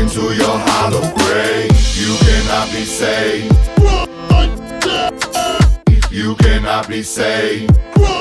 into your hollow grave. You cannot be saved. You cannot be saved.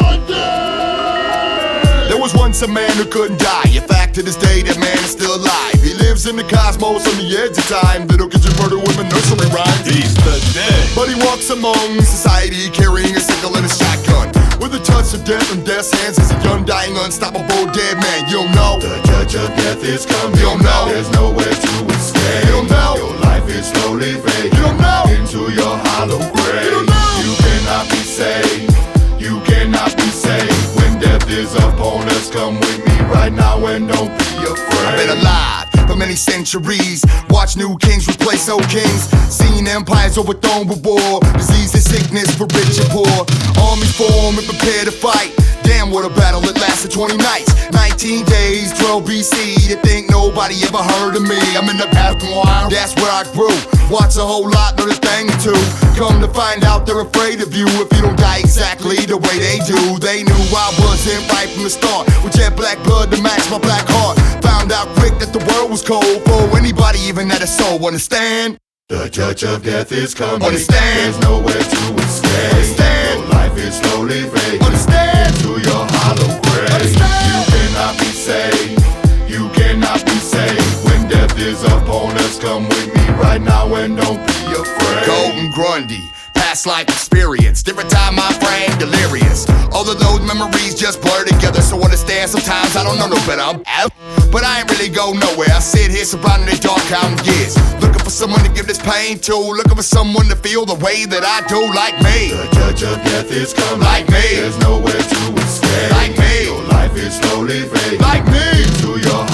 There was once a man who couldn't die. In fact, to this day, that man is still alive. He lives in the cosmos on the edge of time. Little kids you murder with a nursery rhyme. He's the dead. But he walks among society carrying a sickle and a shotgun. With a touch of death in death's hands, he's a undying, unstoppable dead man. You don't know the judge of death is coming. You don't know there's nowhere to escape. You don't know your life is slowly fading. You don't know into your hollow grave. You don't know you cannot be saved. You cannot be saved. When death is upon us, come with me right now and don't be afraid. I've been alive for many centuries. Watch new kings replace old kings. Seen empires overthrown with war, disease and sickness for rich and poor. Armies form and prepare to fight. Damn, what a battle, it lasted 20 nights 19 days, 12 BC. To think nobody ever heard of me. I'm in the bathroom wild, that's where I grew. Watch a whole lot, know the thing or two. Come to find out they're afraid of you if you don't die exactly the way they do. They knew I wasn't right from the start, with jet black blood to match my black heart. Found out quick that the world was cold for anybody even that a soul. Understand? The judge of death is coming. Understand? There's nowhere to escape. Understand? Your life is slowly fading. Understand? Into your hollow grave. Understand? You cannot be saved. You cannot be saved. When death is upon us, come with me right now and don't be afraid. Golden Grundy, past life experience, different time my frame, delirious. All of those memories just blur together, so understand sometimes I don't know no better. I'm out, but I ain't really go nowhere. I sit here surrounded in dark counting years, looking for someone to give this pain to, looking for someone to feel the way that I do, like me. The judge of death is coming, like me. There's nowhere to escape, like me. Your life is slowly fading, like me. Into your